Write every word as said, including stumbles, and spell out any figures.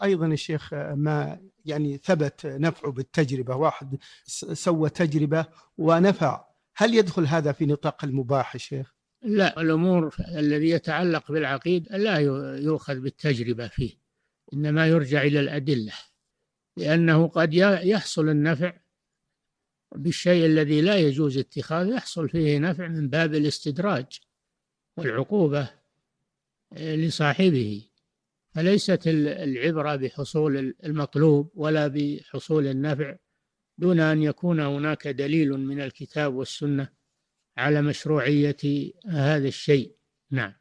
أيضا الشيخ ما يعني ثبت نفعه بالتجربة، واحد سوى تجربة ونفع، هل يدخل هذا في نطاق المباح الشيخ؟ لا، الأمور الذي يتعلق بالعقيد لا يؤخذ بالتجربة فيه، إنما يرجع إلى الأدلة، لأنه قد يحصل النفع بالشيء الذي لا يجوز اتخاذه، يحصل فيه نفع من باب الاستدراج والعقوبة لصاحبه، فليست العبرة بحصول المطلوب ولا بحصول النفع دون أن يكون هناك دليل من الكتاب والسنة على مشروعية هذا الشيء. نعم.